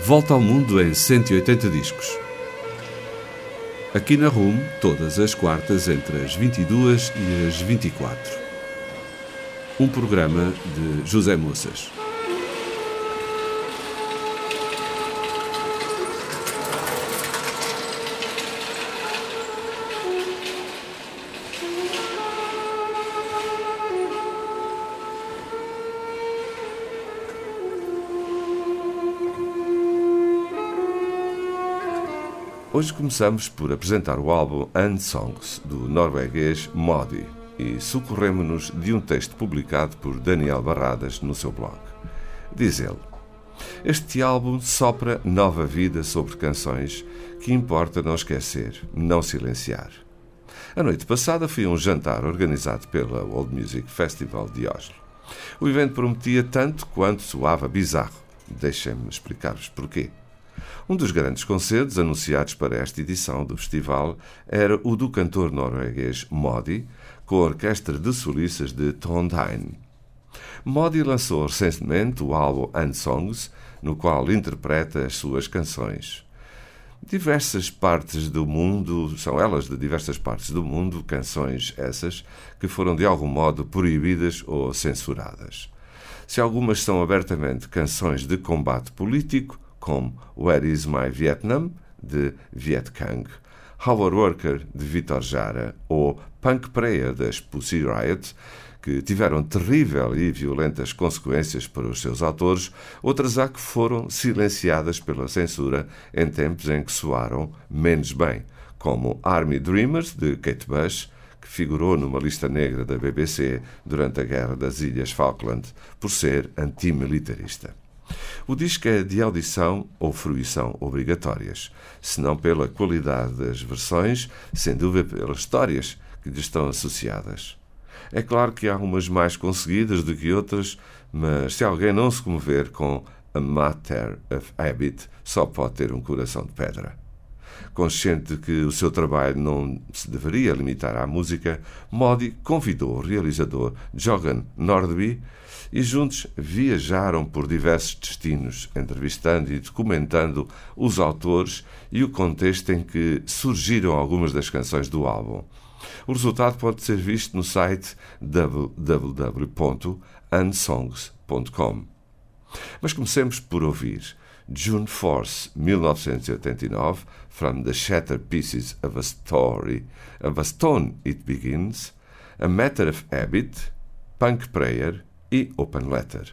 Volta ao mundo em 180 discos. Aqui na RUM, todas as quartas entre as 22 e as 24. Um programa de José Moças. Hoje começamos por apresentar o álbum Unsongs, do norueguês Modi, e socorremos-nos de um texto publicado por Daniel Barradas no seu blog. Diz ele: este álbum sopra nova vida sobre canções que importa não esquecer, não silenciar. A noite passada fui a um jantar organizado pela World Music Festival de Oslo. O evento prometia tanto quanto soava bizarro. Deixem-me explicar-vos porquê. Um dos grandes concertos anunciados para esta edição do festival era o do cantor norueguês Modi, com a orquestra de solistas de Trondheim. Modi lançou recentemente o álbum Unsongs, no qual interpreta as suas canções. Diversas partes do mundo, são elas de diversas partes do mundo, canções essas que foram de algum modo proibidas ou censuradas. Se algumas são abertamente canções de combate político, como Where Is My Vietnam, de Viet Cong, Our Worker, de Vítor Jara, ou Punk Prayer, das Pussy Riot, que tiveram terrível e violentas consequências para os seus autores, outras há que foram silenciadas pela censura em tempos em que soaram menos bem, como Army Dreamers, de Kate Bush, que figurou numa lista negra da BBC durante a Guerra das Ilhas Falkland, por ser antimilitarista. O disco é de audição ou fruição obrigatórias, se não pela qualidade das versões, sem dúvida pelas histórias que lhes estão associadas. É claro que há umas mais conseguidas do que outras, mas se alguém não se comover com A Matter of Habit, só pode ter um coração de pedra. Consciente de que o seu trabalho não se deveria limitar à música, Modi convidou o realizador Jogan Nordby e juntos viajaram por diversos destinos, entrevistando e documentando os autores e o contexto em que surgiram algumas das canções do álbum. O resultado pode ser visto no site www.unsongs.com. Mas comecemos por ouvir June 4th, 1989, From the Shattered Pieces of a Stone It Begins, A Matter of Habit, Punk Prayer e Open Letter.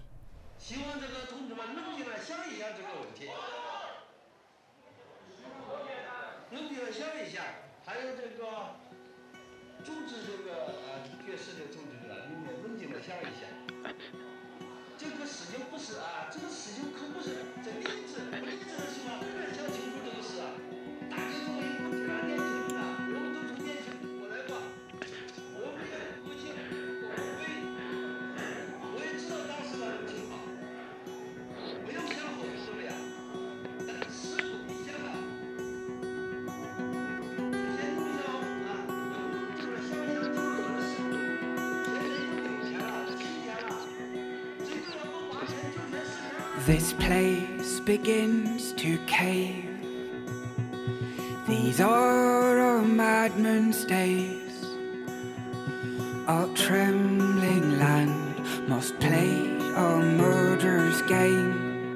This place begins to cave. These are a madman's days. A trembling land must play a murder's game.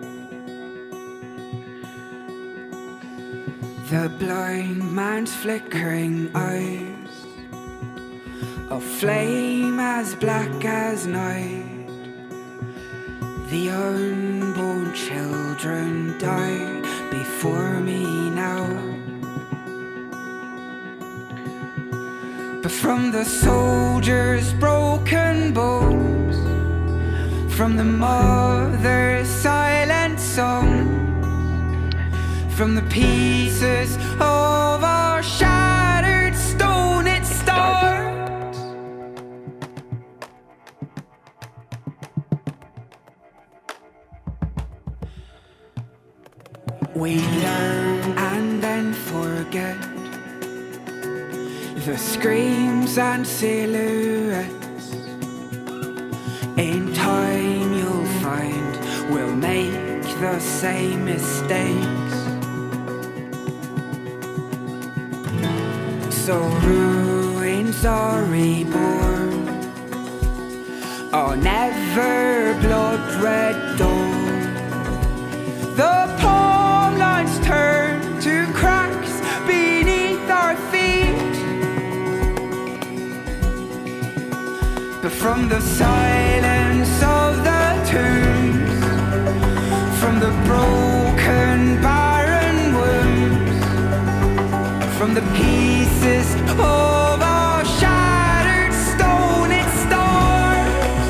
The blind man's flickering eyes, a flame as black as night. The unborn children died before me now. But from the soldiers' broken bones, from the mother's silent song, from the pieces of our shattered stone, it starts. We learn and then forget the screams and silhouettes. In time you'll find we'll make the same mistakes. So ruins are reborn on ever blood-red dawn. The palm lines turn to cracks beneath our feet, but from the silence of the tombs, from the broken barren wombs, from the pieces of our shattered stone, it starts.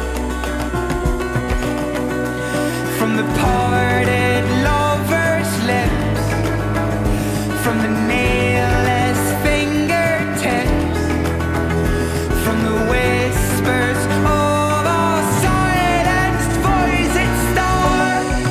From the parted lovers' lips, from the nailless fingertips, from the whispers of our silenced voice, it starts.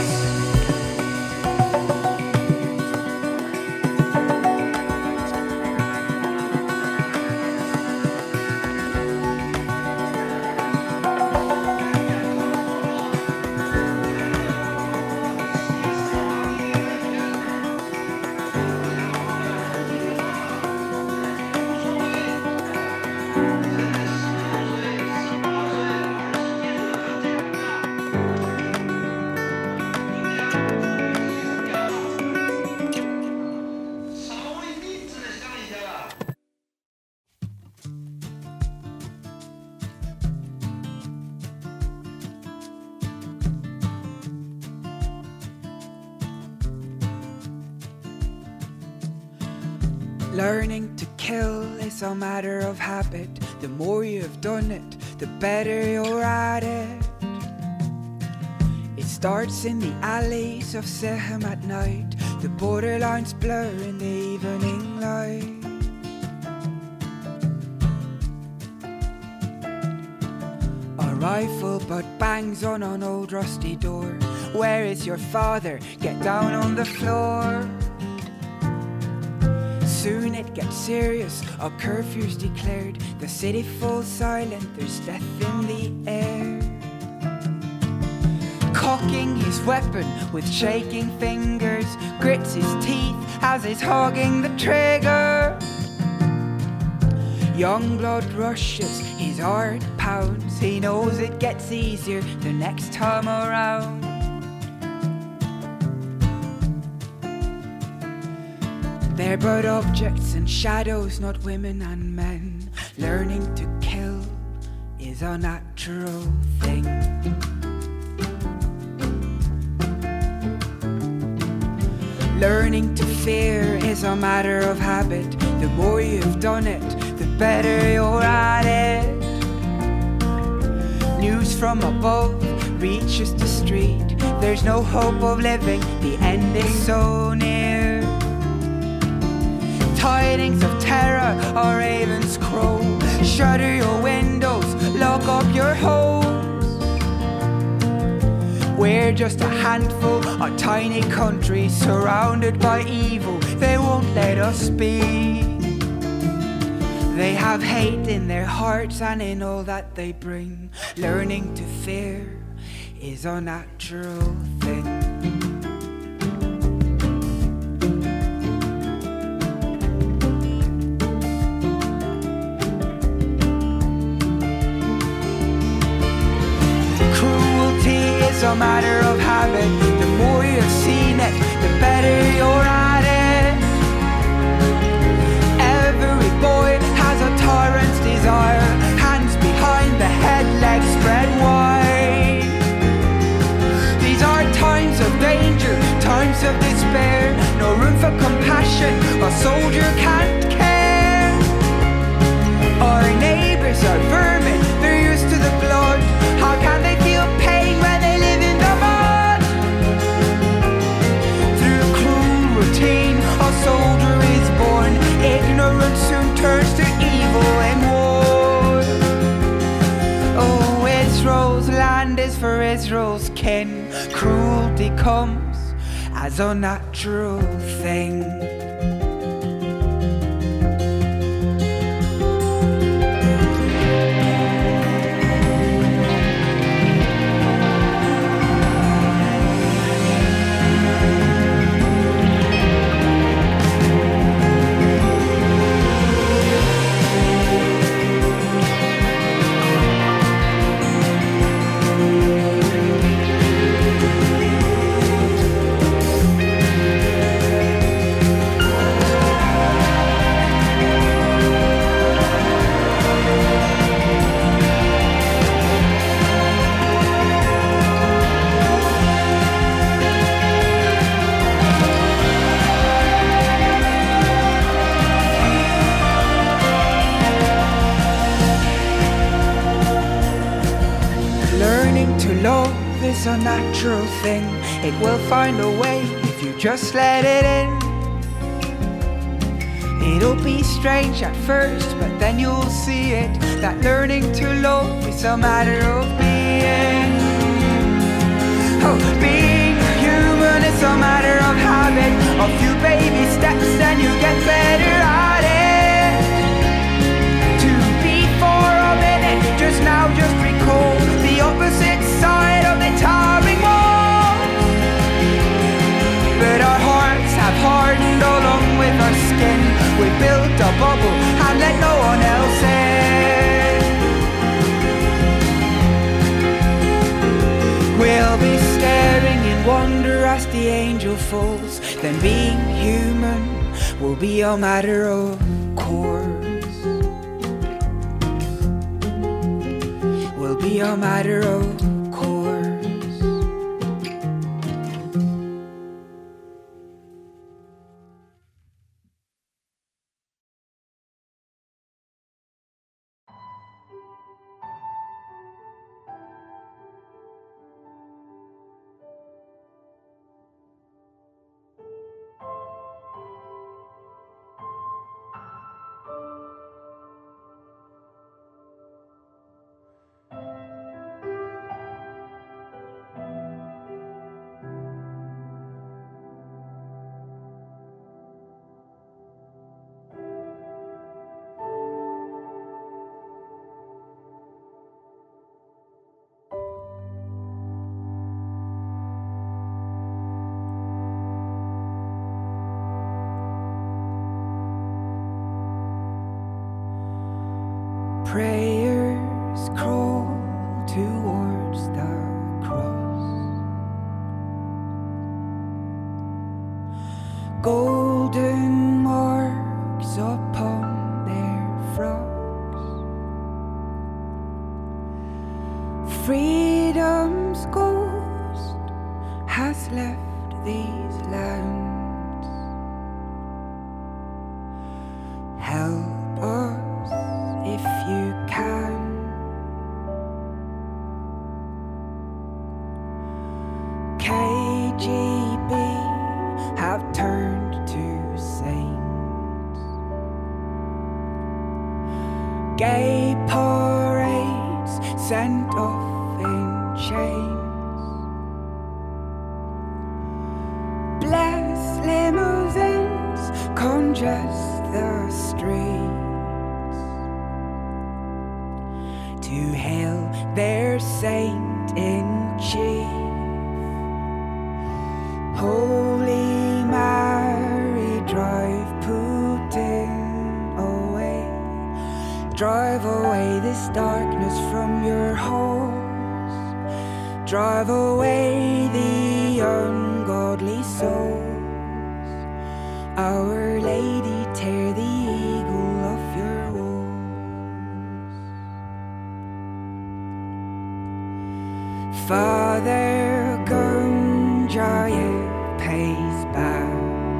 Learning to kill is a matter of habit. The more you've done it, the better you're at it. It starts in the alleys of Sichem at night. The borderlines blur in the evening light. A rifle butt bangs on an old rusty door. Where is your father? Get down on the floor. Soon it gets serious, a curfew's declared. The city falls silent, there's death in the air. Cocking his weapon with shaking fingers, grits his teeth as he's hogging the trigger. Young blood rushes, his heart pounds. He knows it gets easier the next time around. They're but objects and shadows, not women and men. Learning to kill is a natural thing. Learning to fear is a matter of habit. The more you've done it, the better you're at it. News from above reaches the street. There's no hope of living, the end is so near. Tidings of terror, a raven's crow. Shutter your windows, lock up your homes. We're just a handful, a tiny country surrounded by evil. They won't let us be. They have hate in their hearts and in all that they bring. Learning to fear is a natural thing. It's a matter of habit. The more you've seen it, the better you're at it. Every boy has a tyrant's desire. Hands behind the head, legs spread wide. These are times of danger, times of despair. No room for compassion, a soldier can't care. Our neighbors are vermin, they're used to the blood. How can they feel pain when they live in the mud? Through cruel routine, a soldier is born. Ignorance soon turns to evil and war. Oh, Israel's land is for Israel's kin. Cruelty comes as a natural thing. this unnatural thing. It will find a way if you just let it in. It'll be strange at first, but then you'll see it, that learning to love is a matter of being. Oh, being human is a matter of habit. A few baby steps and you get better at it. To be for a minute, just now, just recall the opposite side of the towering wall. But our hearts have hardened along with our skin. We build a bubble and let no one else in. We'll be staring in wonder as the angel falls. Then being human will be a matter of course. Will be a matter of course. Prayers crawl towards the cross. Golden marks upon their frocks. Freedom's ghost has left these lands. Help us if you can. KGB have turned to saints. Gay parades sent off in chains. Bless limousines congest the streets to hail their saint in chief. Holy Mary, drive Putin away. Drive away this darkness from your halls. Drive away the ungodly souls. Our Lady, tear the eagle off your walls. Father Gunjayev pays back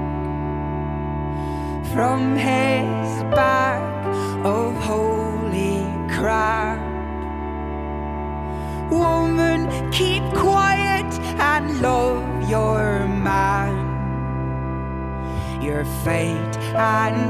from his bag of holy crap. Woman, keep quiet and love your man, your fate and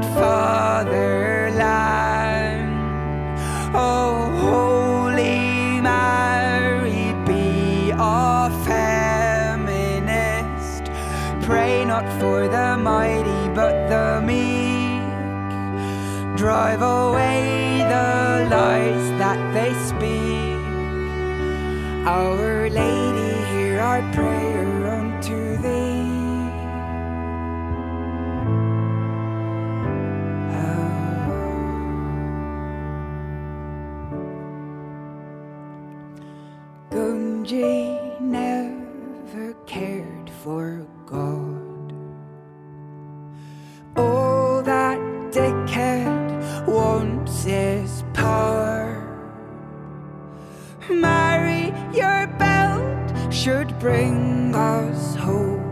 fatherland. Oh, Holy Mary, be a feminist. Pray not for the mighty but the meek. Drive away the lies that they speak. Our Lady, hear our prayer unto thee. Gunji never cared for God. All that dickhead wants is power. Mary, your belt should bring us hope.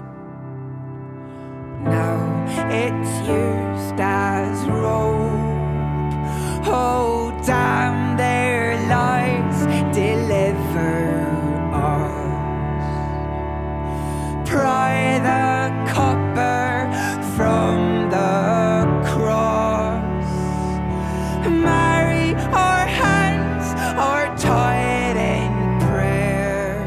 Now it's used as rope. Oh, damn their lies, deliver us. our hands are tied in prayer.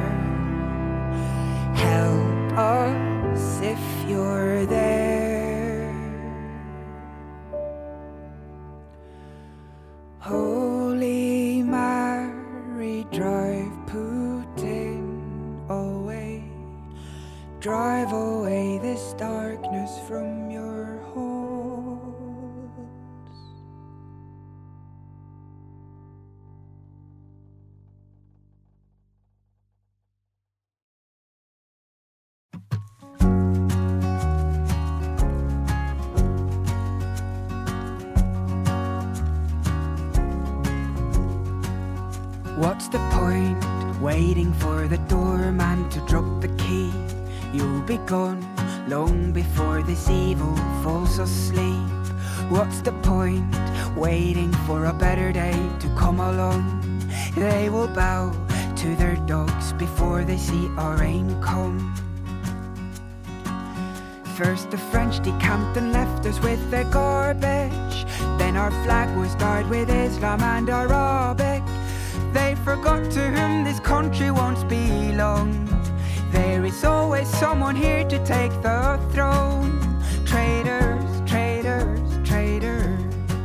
Help us if you're there. Holy Mary, drive Putin away. Drive away this darkness from your halls. What's the point waiting for the doorman to drop the key? You'll be gone long before this evil falls asleep. What's the point waiting for a better day to come along? They will bow to their dogs before they see our rain come. First the French decamped and left us with their garbage. Then our flag was dyed with Islam and Arabic. They forgot to whom this country once belonged. There is always someone here to take the throne. Traitors, traitors, traitors.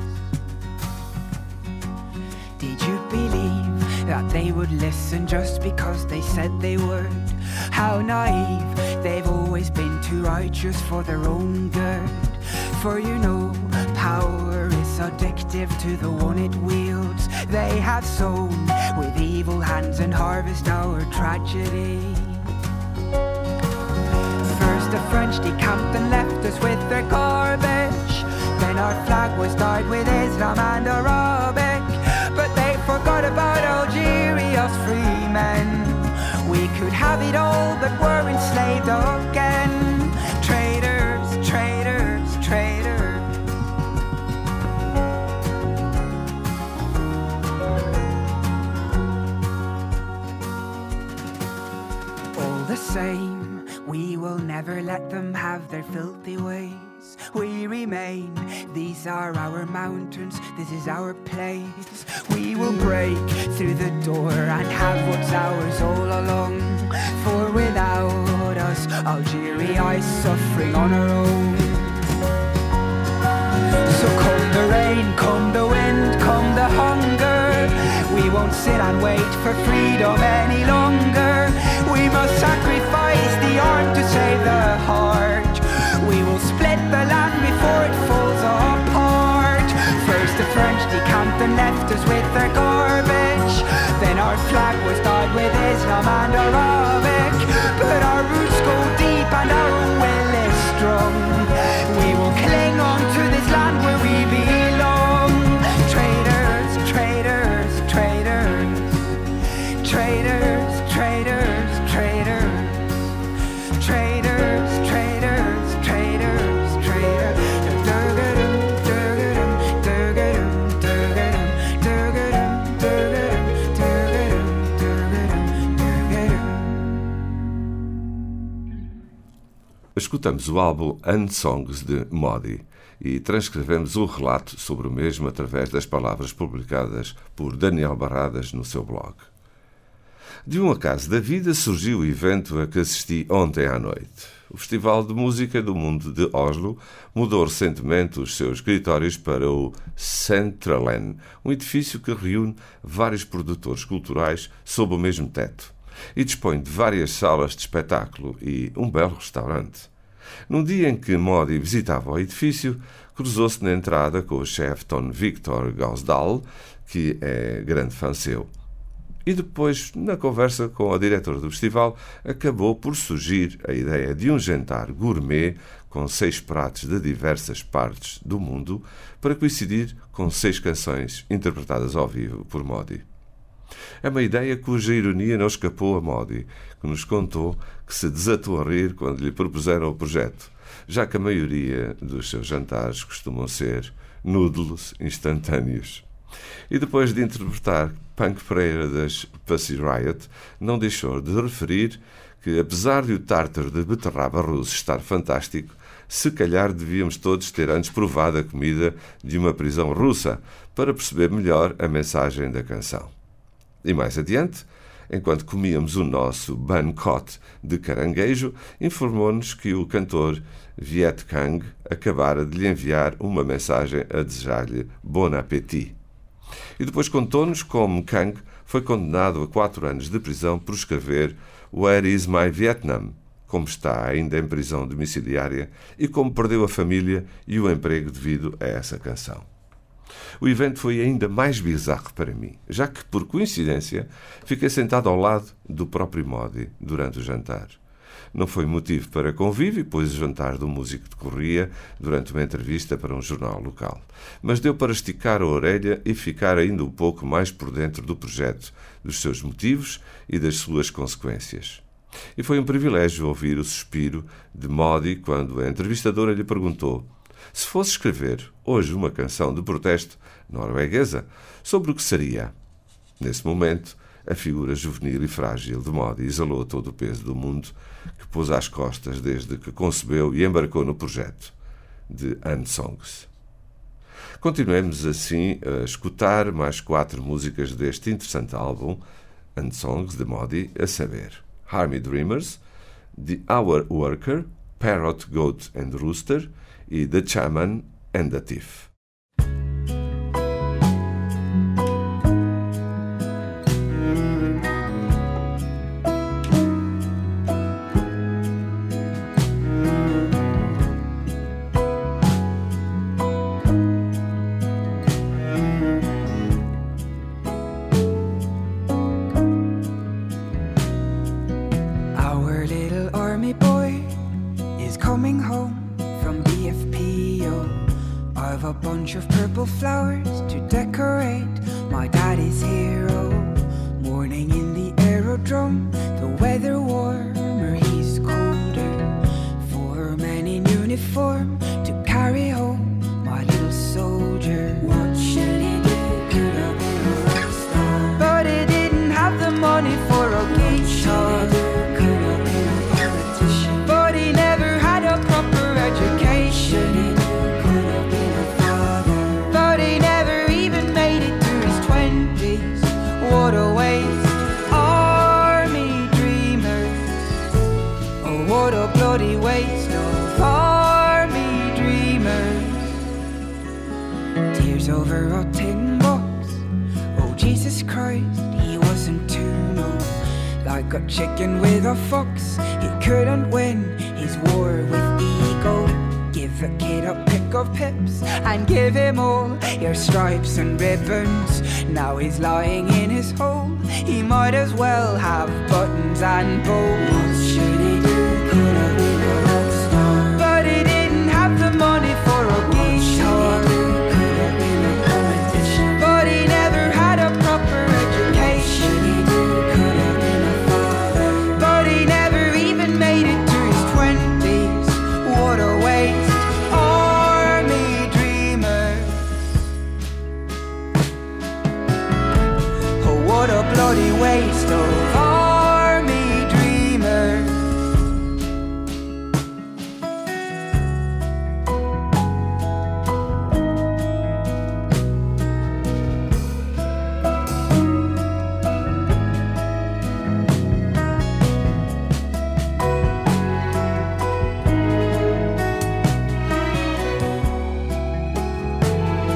Did you believe that they would listen just because they said they would? How naive, they've always been too righteous for their own good. For you know, power is addictive to the one it wields. They have sown with evil hands and harvest our tragedy. First the French decamped and left us with their garbage. Then our flag was dyed with Islam and Arabic. But they forgot about Algeria's free men. We could have it all but we're enslaved again. Traitors, traitors, traitors. All the same, we will never let them have their filthy ways. We remain, these are our mountains, this is our place. We will break through the door and have what's ours all along. For without us, Algeria is suffering on her own. So come the rain, come the wind, come the hunger. We won't sit and wait for freedom any longer. We must sacrifice the arm to save the heart. We will split the land before it falls apart. First the French decamped and left us with their garbage. Then our flag was dyed with Islam and Arabic. But our roots go deep and our will is strong. We will cling on to this land where we belong. Traitors, traitors, traitors. Traitors, traitors, traitors. Traitors, traitors, traitors, traitors. Escutamos o álbum Unsongs de Modi e transcrevemos o relato sobre o mesmo através das palavras publicadas por Daniel Barradas no seu blog. De um acaso da vida surgiu o evento a que assisti ontem à noite. O Festival de Música do Mundo de Oslo mudou recentemente os seus escritórios para o Centralen, um edifício que reúne vários produtores culturais sob o mesmo teto e dispõe de várias salas de espetáculo e um belo restaurante. Num dia em que Modi visitava o edifício, cruzou-se na entrada com o chefe Ton Victor Gausdal, que é grande fã seu. E depois, na conversa com a diretora do festival, acabou por surgir a ideia de um jantar gourmet com 6 pratos de diversas partes do mundo para coincidir com 6 canções interpretadas ao vivo por Modi. É uma ideia cuja ironia não escapou a Modi, que nos contou que se desatou a rir quando lhe propuseram o projeto, já que a maioria dos seus jantares costumam ser noodles instantâneos. E depois de interpretar Punk Pereira das Pussy Riot, não deixou de referir que, apesar de o tártaro de beterraba russo estar fantástico, se calhar devíamos todos ter antes provado a comida de uma prisão russa para perceber melhor a mensagem da canção. E mais adiante, enquanto comíamos o nosso banh cot de caranguejo, informou-nos que o cantor Viet Cong acabara de lhe enviar uma mensagem a desejar-lhe bon appétit. E depois contou-nos como Cong foi condenado a 4 anos de prisão por escrever Where is my Vietnam?, como está ainda em prisão domiciliária e como perdeu a família e o emprego devido a essa canção. O evento foi ainda mais bizarro para mim, já que, por coincidência, fiquei sentado ao lado do próprio Modi durante o jantar. Não foi motivo para convívio, pois o jantar do músico decorria durante uma entrevista para um jornal local. Mas deu para esticar a orelha e ficar ainda um pouco mais por dentro do projeto, dos seus motivos e das suas consequências. E foi um privilégio ouvir o suspiro de Modi quando a entrevistadora lhe perguntou: se fosse escrever hoje uma canção de protesto norueguesa, sobre o que seria? Nesse momento, a figura juvenil e frágil de Modi exalou todo o peso do mundo que pôs às costas desde que concebeu e embarcou no projeto de Unsongs. Continuemos assim a escutar mais 4 músicas deste interessante álbum, Unsongs, de Modi, a saber: Army Dreamers, The Hour Worker, Parrot, Goat and Rooster e The Shaman and the Thief. Our little army boy is coming home from BFPO. I've a bunch of purple flowers to decorate my daddy's hero. Morning in the aerodrome, the weather warmer, he's colder. 4 men in uniform to carry home my little soldier. What should he do? Could have been a rock star, but he didn't have the money for a guitar. Could have been a politician, but he never had a proper education. Could have been a father, but he never even made it to his 20s. What a waste. Army dreamers, oh what a bloody waste of army dreamers. Tears over a tin box, oh Jesus Christ, he wasn't too no. Like a chicken with a fox, he couldn't win his war with ego. Give a kid a pick of pips and give him all your stripes and ribbons. Now he's lying in his hole, he might as well have buttons and bows. What should he do? Could have been a rock star, but he didn't have the money for a guitar. Could have been a politician, but he never had a proper education. Could have been a father, but he never even made it to his 20s. What a waste. Army dreamers, oh what a bloody waste of army dreamers.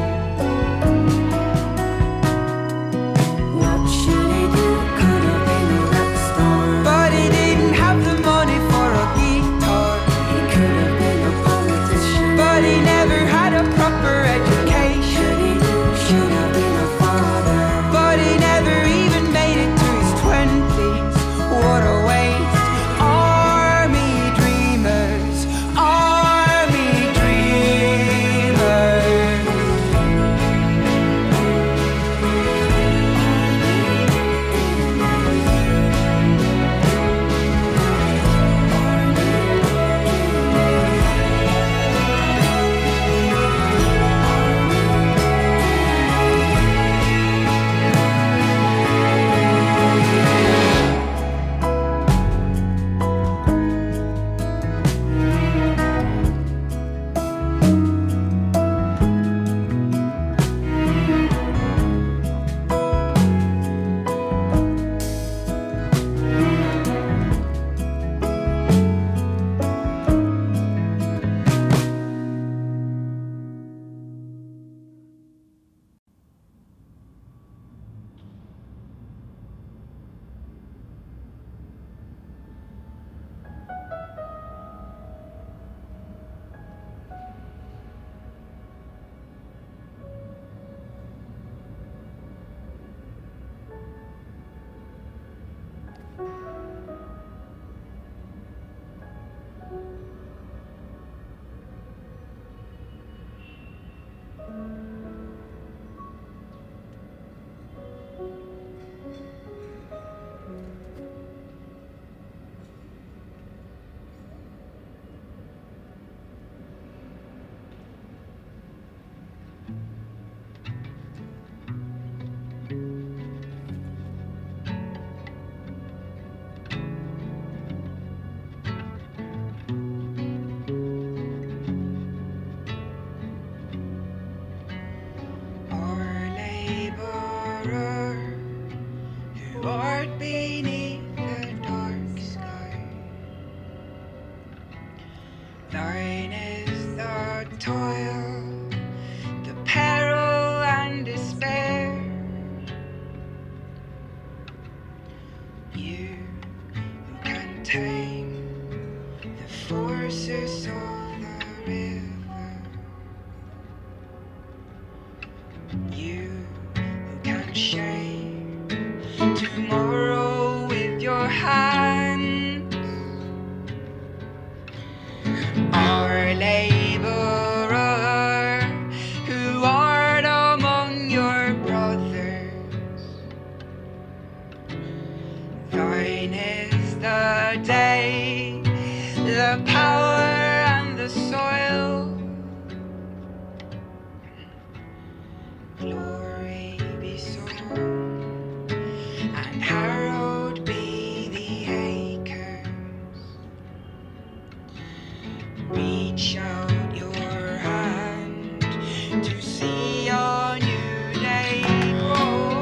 What should he do? Could have been a tame the forces of the river. You who can shape tomorrow with your hands, our laborer who art among your brothers. Thine is the day, the power and the soil. Glory be sown, and harrowed be the acres. Reach out your hand to see a new day grow.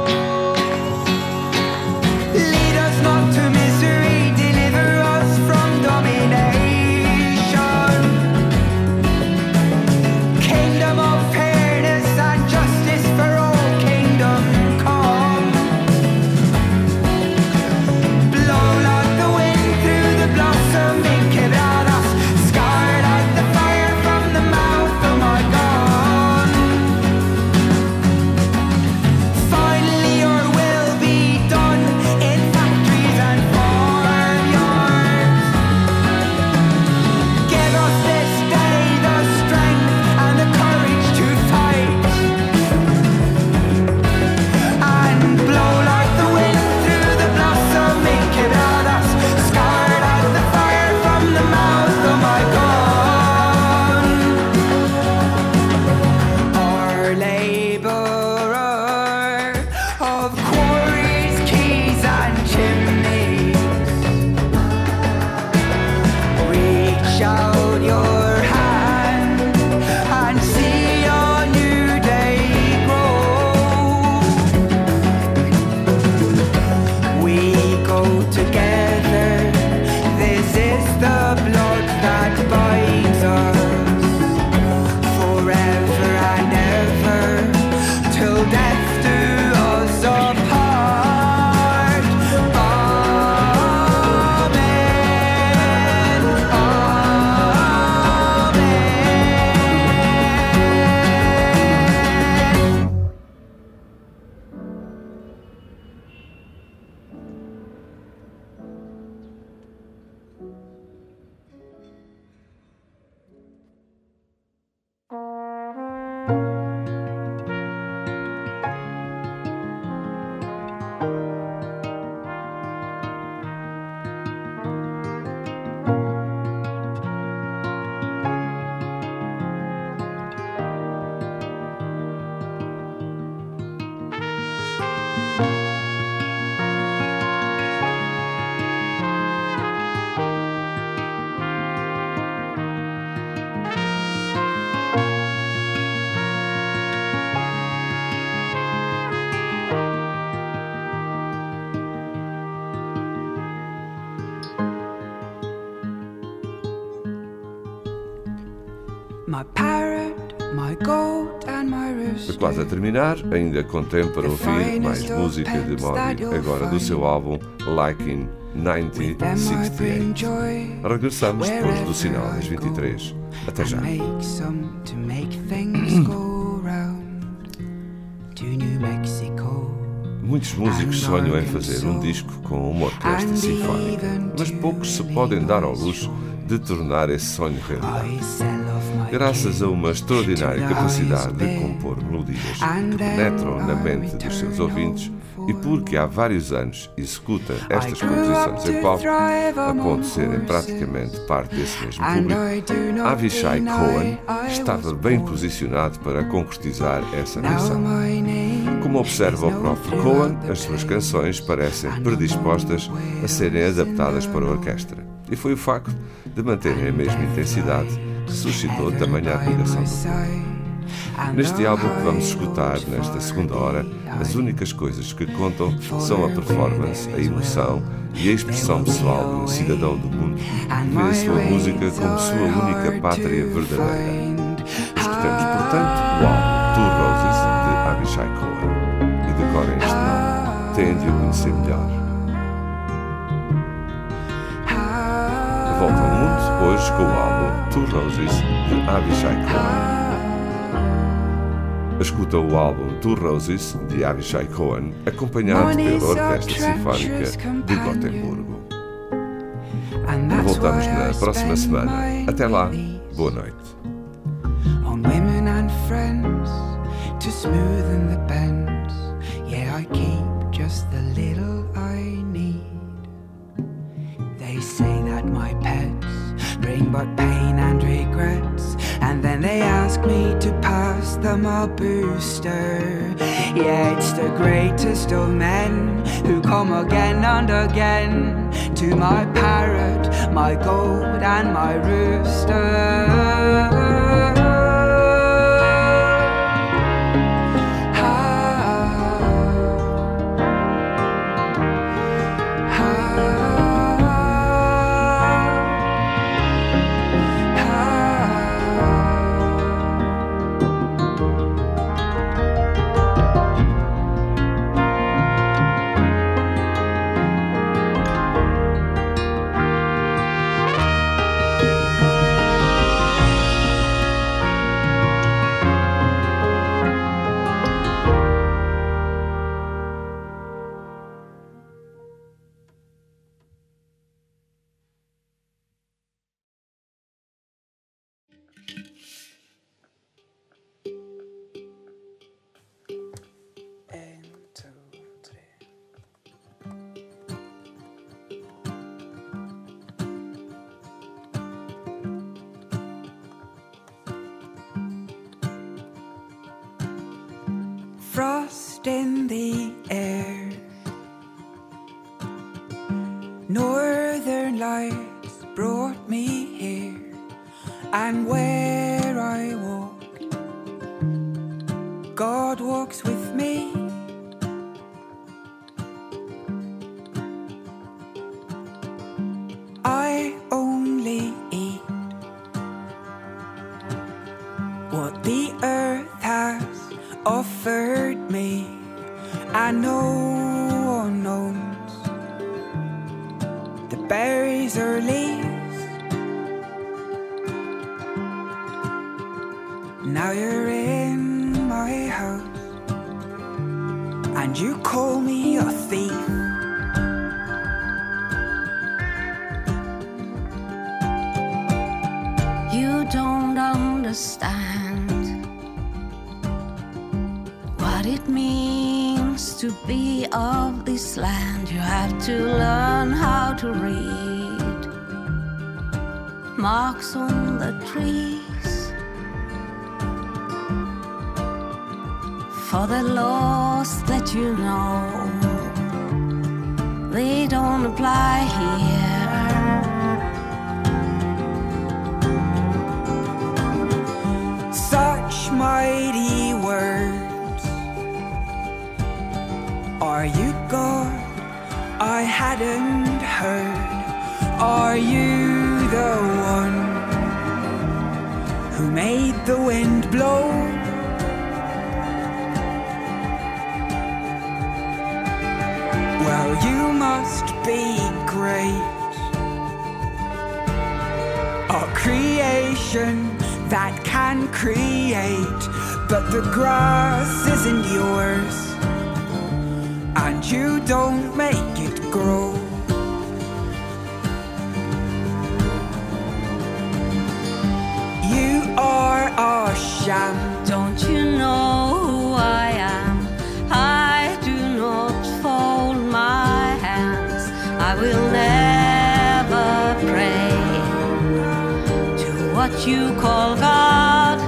Lead us not to misery, deliver us from domination. Kingdom of fairness and justice for all, kingdom come. Blow like the wind through the blossoming quebradas, scarred like the fire from the mouth of my gun. Finally your will be done in factories and farmyards. Give us this day the strength and the courage to fight, and blow like the wind through the blossoming quebradas, scarred like the fire from the mouth of my gun. Our laborer of quarries, quays and chimneys, reach out your hand and see a new day grow. We go together, this is the blood that binds us forever and ever, till death do us apart. Amen. Amen. My parrot, my goat and my rooster. Quase a terminar, ainda com tempo para ouvir mais música de Moby, agora do seu álbum Like in 1968. Regressamos depois do sinal das 23. Até já. Make some to make things go round to New Mexico. Muitos músicos sonham em fazer um disco com uma orquestra sinfónica, mas poucos se podem dar ao luxo de tornar esse sonho realidade. Graças a uma extraordinária capacidade de compor melodias que penetram na mente dos seus ouvintes e porque há vários anos executa estas composições em palco, a ponto de serem praticamente parte desse mesmo público, Avishai Cohen estava bem posicionado para concretizar essa missão. Como observa o próprio Cohen, as suas canções parecem predispostas a serem adaptadas para a orquestra, e foi o facto de manterem a mesma intensidade que suscitou tamanha admiração do público. Neste álbum que vamos escutar nesta segunda hora, as únicas coisas que contam são a performance, a emoção e a expressão pessoal de um cidadão do mundo que vê a sua música como sua única pátria verdadeira. Escutemos, portanto, o álbum Two Roses de Avishai Cohen e decorem este nome, têm de o conhecer melhor. hoje com o álbum Two Roses de Avishai Cohen. Escuta o álbum Two Roses de Avishai Cohen, acompanhado pela Orquestra Sinfónica de Gotemburgo. Voltamos na próxima semana. Até lá, boa noite. On women and friends to smoothen the bends. Yeah, I keep just the little I need. They say that my pets bring but pain and regrets, and then they ask me to pass them a booster. Yeah, it's the greatest of men who come again and again to my parrot, my goat and my rooster. Frost in the air, northern lights brought me here, and where I walk, God walks with me. I only eat what the earth has offered me, and no one knows the berries or leaves. Now you're in my house and you call me a thief. You don't understand what it means to be of this land. You have to learn how to read marks on the trees, for the laws that you know, they don't apply here. Such mighty words. Are you God? I hadn't heard. Are you the one who made the wind blow? Well, you must be great. A creation that can create, but the grass isn't yours, and you don't make it grow. You are a sham. Don't you know who I am? I do not fold my hands. I will never pray to what you call God.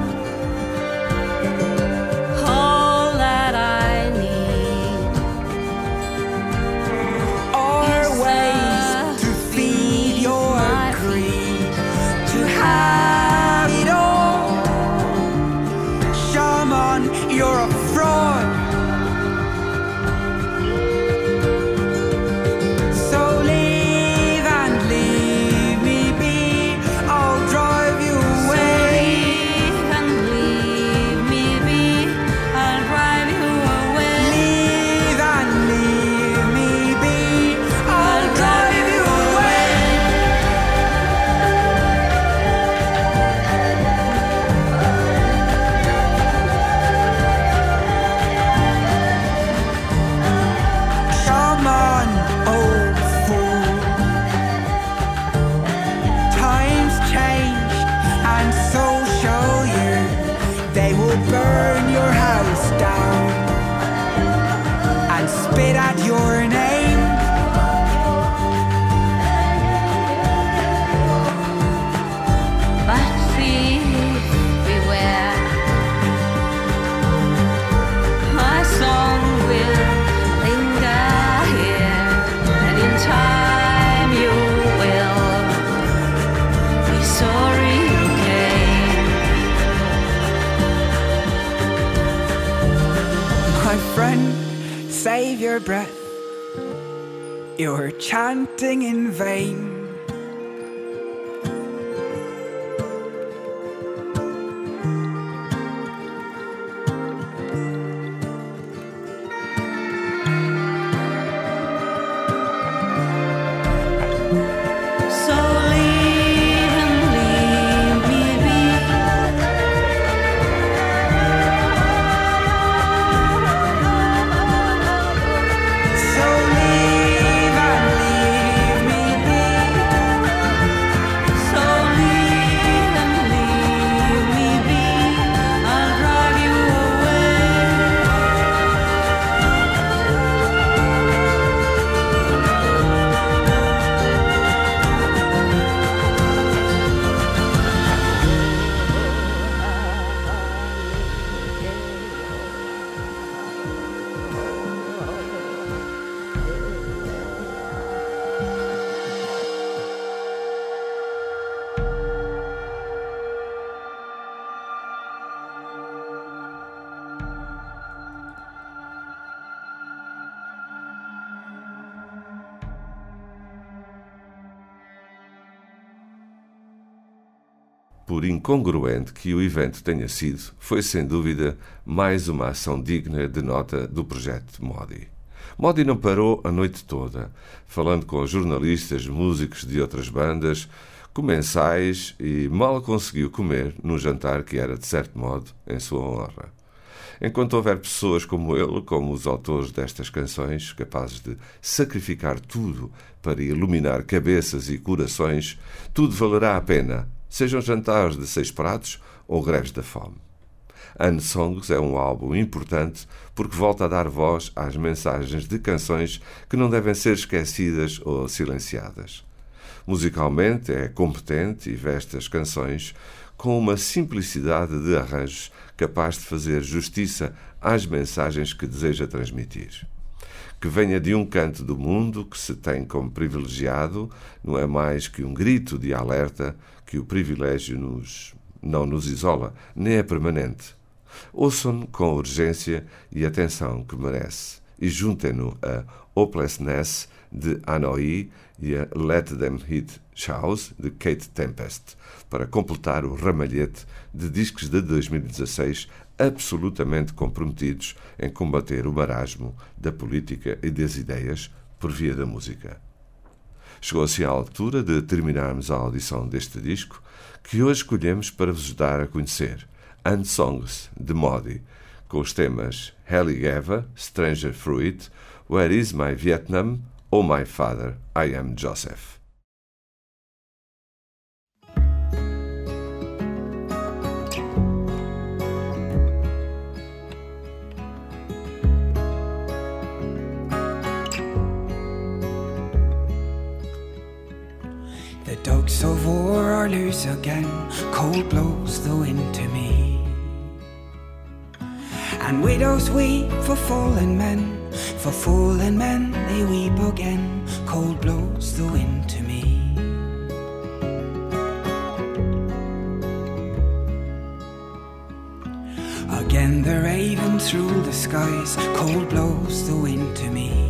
All that I need Are is ways to feed your my greed, to have it all. Shaman, you're a fraud. So leave and leave me be. I'll drive you away. spit at your name. But please beware, my song will linger here, and in time you will be sorry you came. My friend, save your breath, you're chanting in vain. So leave and leave me be. So leave and leave me be. So leave and leave me be. I'll drive you away. Por incongruente que o evento tenha sido, foi sem dúvida mais uma ação digna de nota do projeto Modi. Modi não parou a noite toda, falando com jornalistas, músicos de outras bandas, comensais, e mal conseguiu comer num jantar que era, de certo modo, em sua honra. Enquanto houver pessoas como ele, como os autores destas canções, capazes de sacrificar tudo para iluminar cabeças e corações, tudo valerá a pena, sejam jantares de 6 pratos ou greves da fome. Unsongs é um álbum importante porque volta a dar voz às mensagens de canções que não devem ser esquecidas ou silenciadas. Musicalmente é competente e veste as canções com uma simplicidade de arranjos capaz de fazer justiça às mensagens que deseja transmitir. Que venha de um canto do mundo que se tem como privilegiado, não é mais que um grito de alerta que o privilégio não nos isola, nem é permanente. Ouçam-no com urgência e atenção que merece e juntem-no a Hopelessness de Hanoi e a Let Them Hit Shows de Kate Tempest para completar o ramalhete de discos de 2016 absolutamente comprometidos em combater o marasmo da política e das ideias por via da música. Chegou-se a altura de terminarmos a audição deste disco, que hoje escolhemos para vos dar a conhecer, Unsongs, de Modi, com os temas Heli Geva, Stranger Fruit, Where Is My Vietnam, Oh My Father, I Am Joseph. The dogs of war are loose again, cold blows the wind to me. And widows weep for fallen men they weep again, cold blows the wind to me. Again the ravens rule the skies, cold blows the wind to me.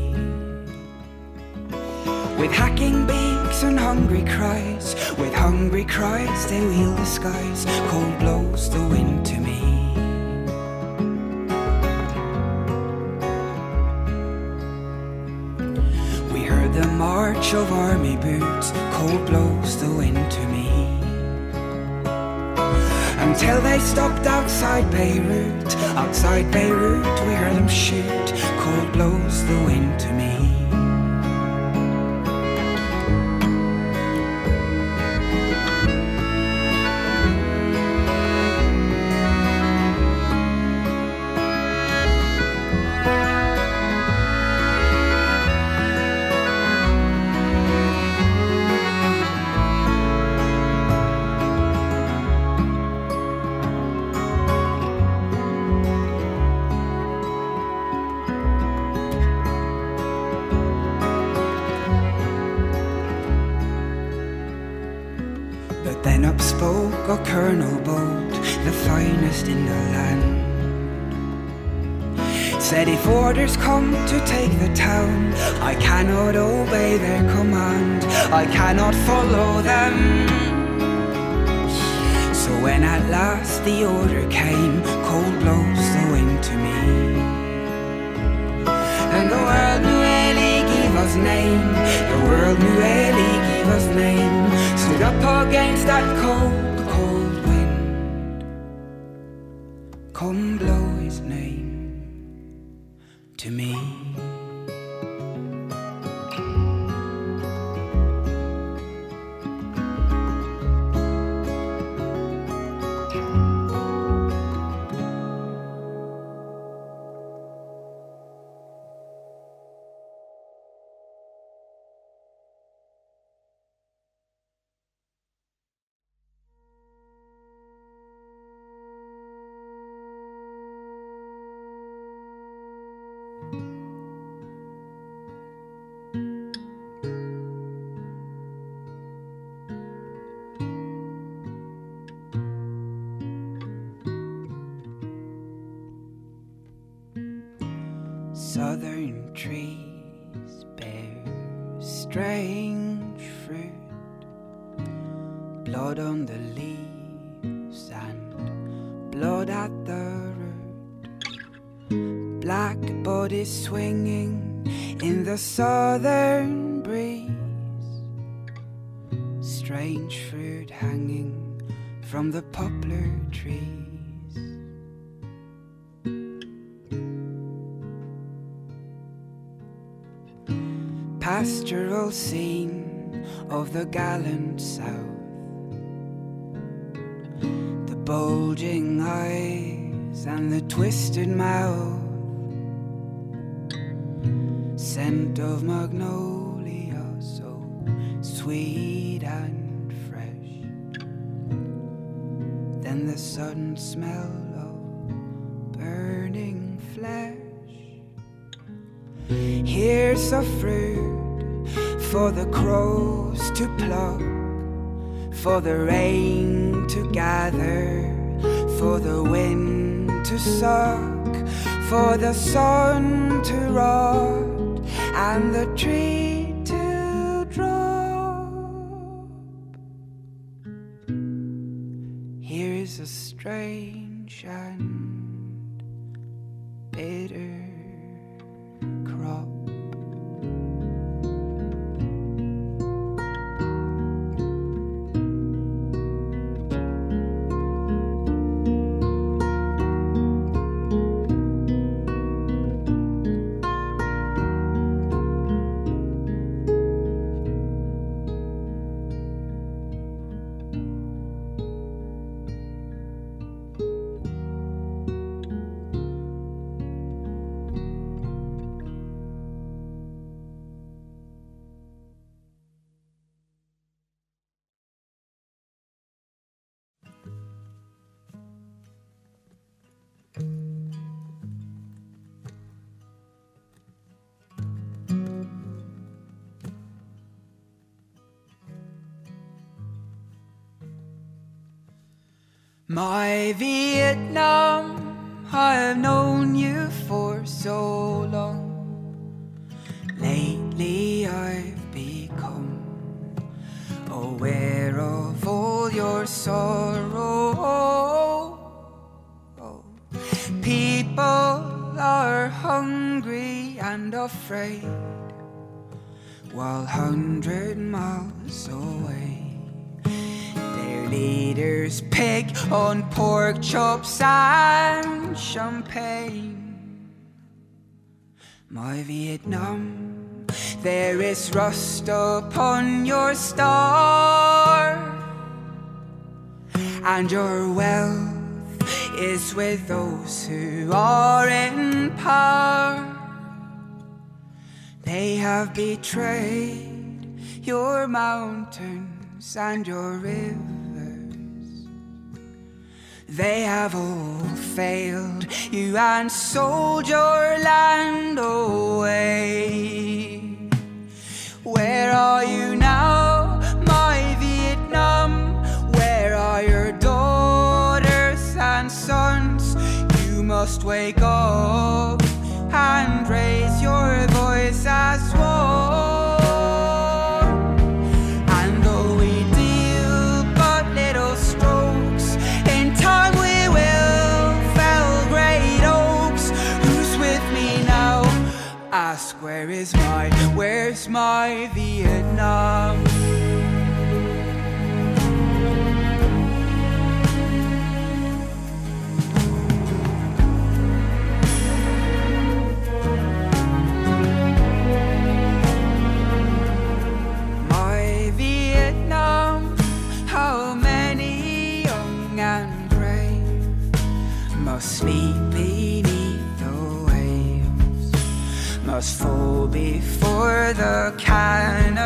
With hacking beaks and hungry cries, with hungry cries they wheel the skies, cold blows the wind to me. We heard the march of army boots, cold blows the wind to me. Until they stopped outside Beirut we heard them shoot, cold blows the wind to me. Then up spoke a Colonel Bolt, the finest in the land. Said if orders come to take the town, I cannot obey their command, I cannot follow them. So when at last the order came, cold blows the wind to me. And the world knew Eli gave us name, the world knew Eli gave us name, stood up against that cold, cold wind. Come blow his name to me. Southern trees bear strange fruit, blood on the leaves and blood at the root. Black bodies swinging in the southern breeze, strange fruit hanging from the poplar trees. Pastoral scene of the gallant South, the bulging eyes and the twisted mouth, scent of magnolia so sweet and fresh, then the sudden smell of burning flesh. Here's a fruit for the crows to pluck, for the rain to gather, for the wind to suck, for the sun to rot, and the tree to drop. Here is a strange and bitter crop. My Vietnam, I have known you for so long. Lately I've become aware of all your sorrow. People are hungry and afraid, while 100 miles away leaders pick on pork chops and champagne. My Vietnam, there is rust upon your star, and your wealth is with those who are in power. They have betrayed your mountains and your rivers. They have all failed you and sold your land away. Where are you now, my Vietnam? Where ask where's my Vietnam? My Vietnam, how many young and brave must sleep beneath the waves, must fall before the cannons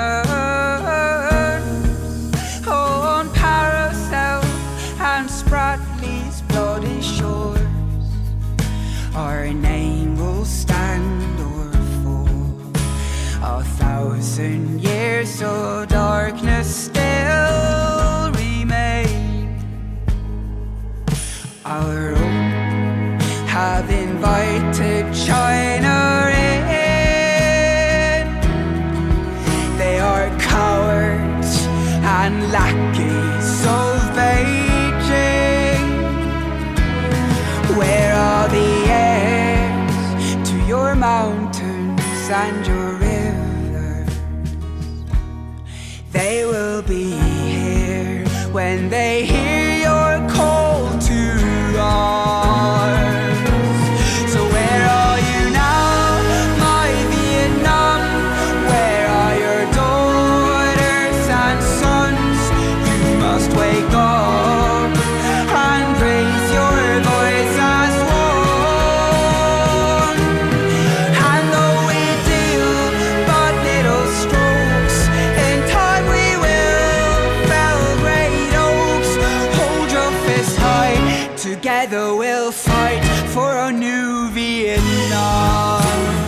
on Paracel and Spratley's bloody shores. Our name will stand or fall 1,000 years, so darkness still remains. Our own have invited China in. They are cowards and lackeys of Beijing. Where are the heirs to your mountains and your rivers? They will be here when they hear your call to arms. So where are you now, my Vietnam? Where are your daughters and sons? You must wake up and raise your voice as one. And though we deal but little strokes, in time we will fell great oaks. Hold your fist high, together we'll fight for a new Vietnam.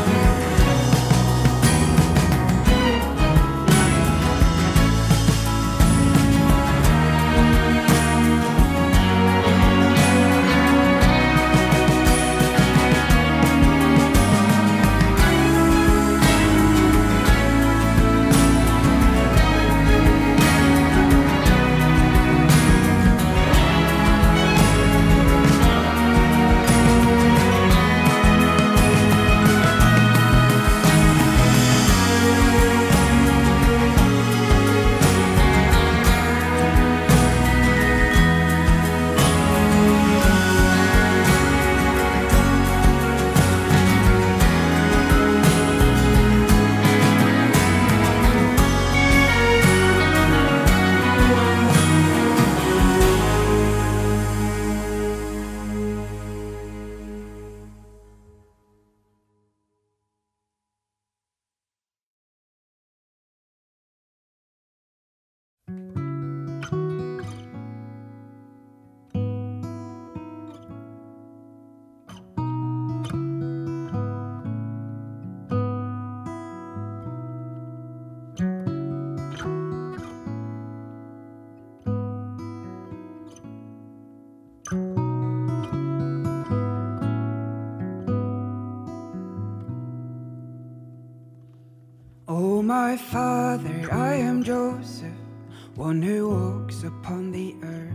Oh, my Father, I am Joseph, one who walks upon the earth.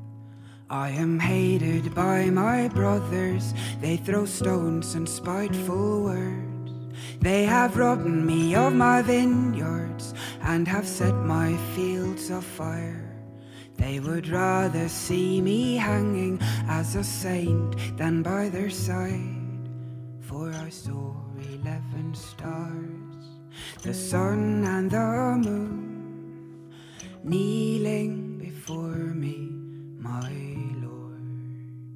I am hated by my brothers, they throw stones and spiteful words. They have robbed me of my vineyards and have set my fields afire. They would rather see me hanging as a saint than by their side. For I saw 11 stars, the sun and the moon, kneeling before me, my Lord.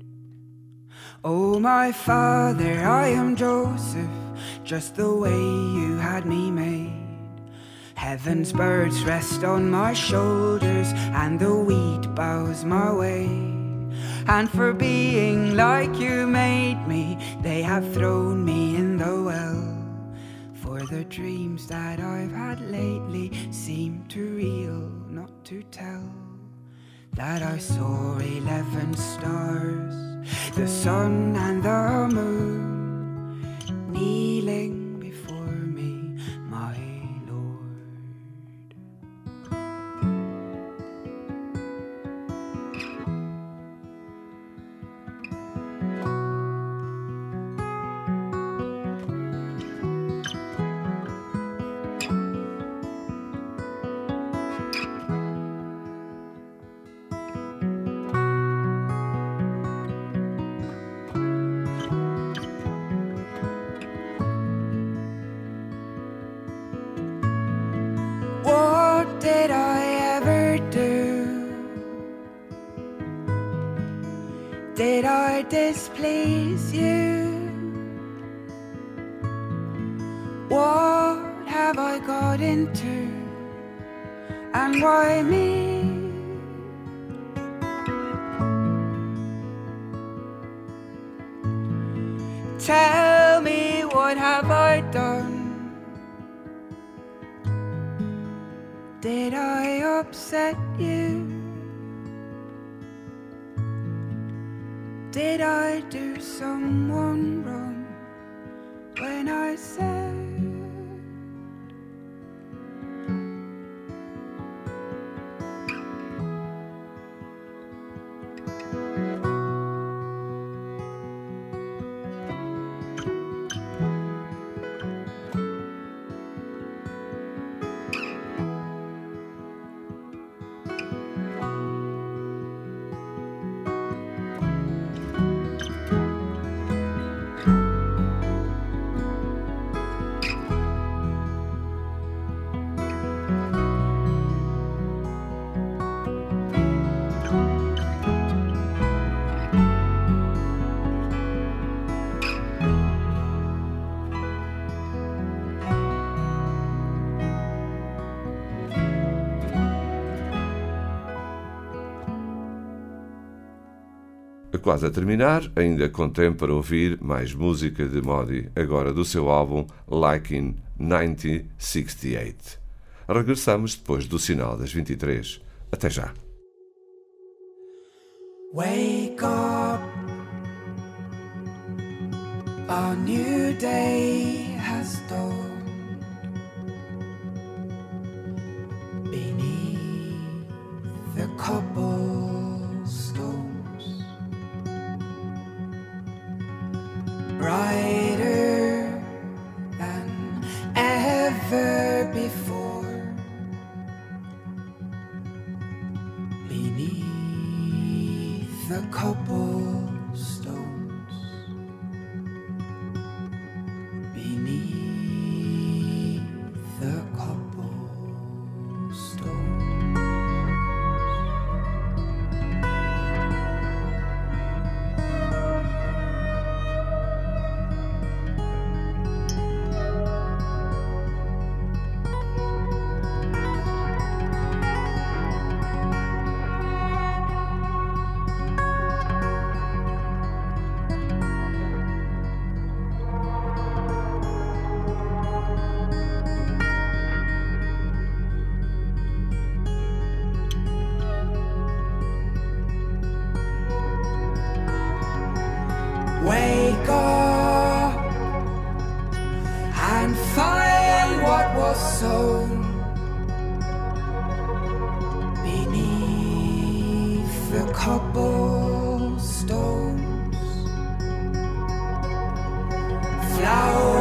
Oh, my Father, I am Joseph, just the way you had me made. Heaven's birds rest on my shoulders, and the wheat bows my way. And for being like you made me, they have thrown me in the well. For the dreams that I've had lately seem too real not to tell. That I saw 11 stars, the sun and the moon, kneeling before me, my Lord. displease you? What have I got into? And why me? Tell me, what have I done? Did I upset you? Did I do someone wrong when I said Quase a terminar, ainda contém para ouvir mais música de Modi, agora do seu álbum Like in 1968. Regressamos depois do sinal das 23. Até já. Wake up, a new day has dawned. Beneath the cobblestones, brighter than ever before. Beneath the cobblestones, beneath the cobblestones. Wake up and find what was sown beneath the cobblestones. Flowers